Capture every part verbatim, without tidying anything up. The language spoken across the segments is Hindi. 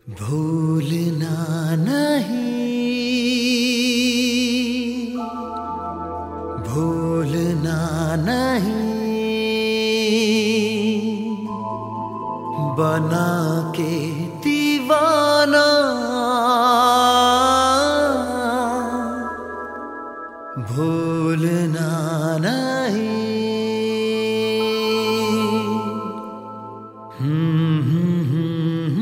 भूलना नहीं, भूलना नहीं, बना के दीवाना भूलना नहीं। हम्म हम्म हम्म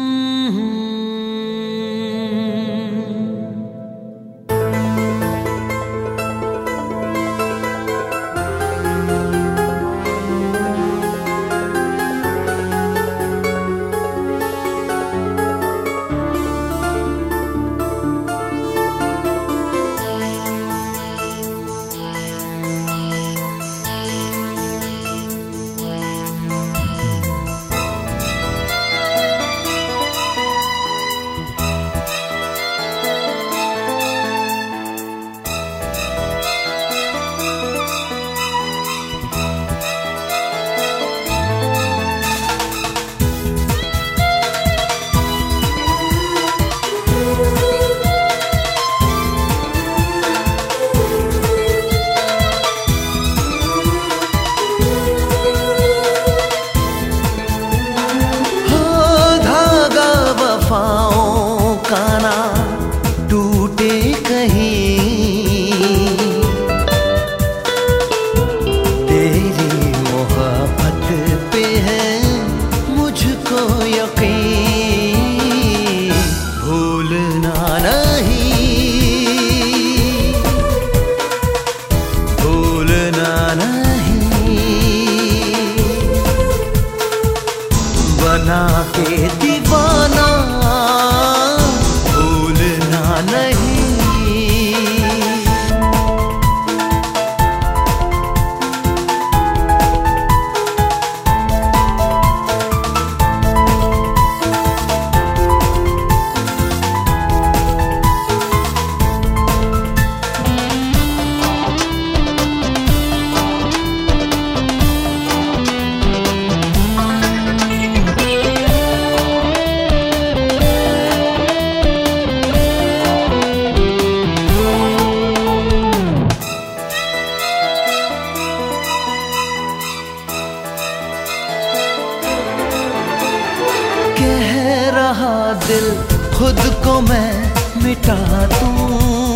काना टूटे कहीं, तेरी मोहब्बत पे है मुझको यकीन। भूलना नहीं, भूलना नहीं, बना के दीवाना नहीं। कह रहा दिल खुद को मैं मिटा दूं,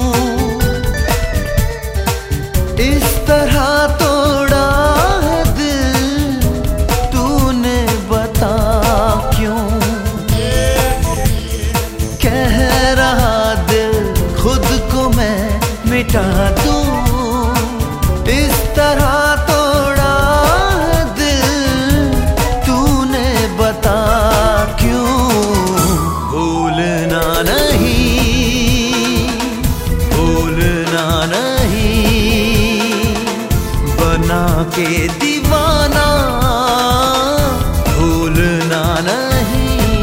इस तरह तोड़ा है दिल तूने बता क्यों। कह रहा दिल खुद को मैं मिटा दूं, इस तरह तोड़ा है दिल तूने बता क्यों। भूलना नहीं, भूलना नहीं, बना के दीवाना भूलना नहीं।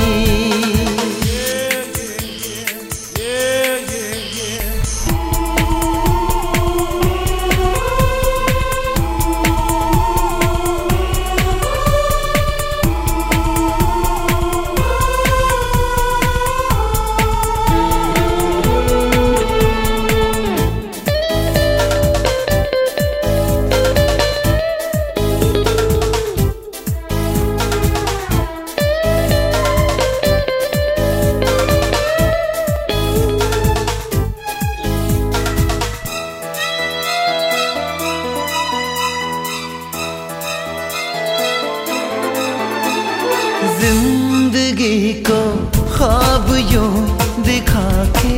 जिंदगी को ख्वाब यूं दिखा के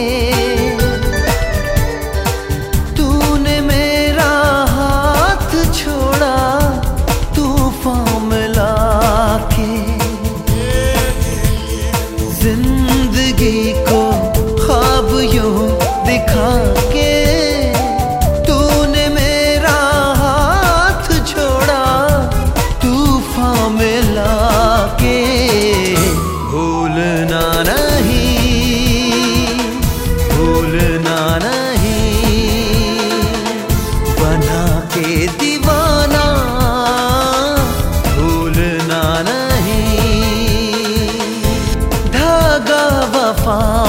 तूने मेरा हाथ छोड़ा तूफान मिला के। जिंदगी को ख्वाब यूं दिखा के तूने मेरा हाथ छोड़ा तूफान मिला के। भूलना नहीं, वफा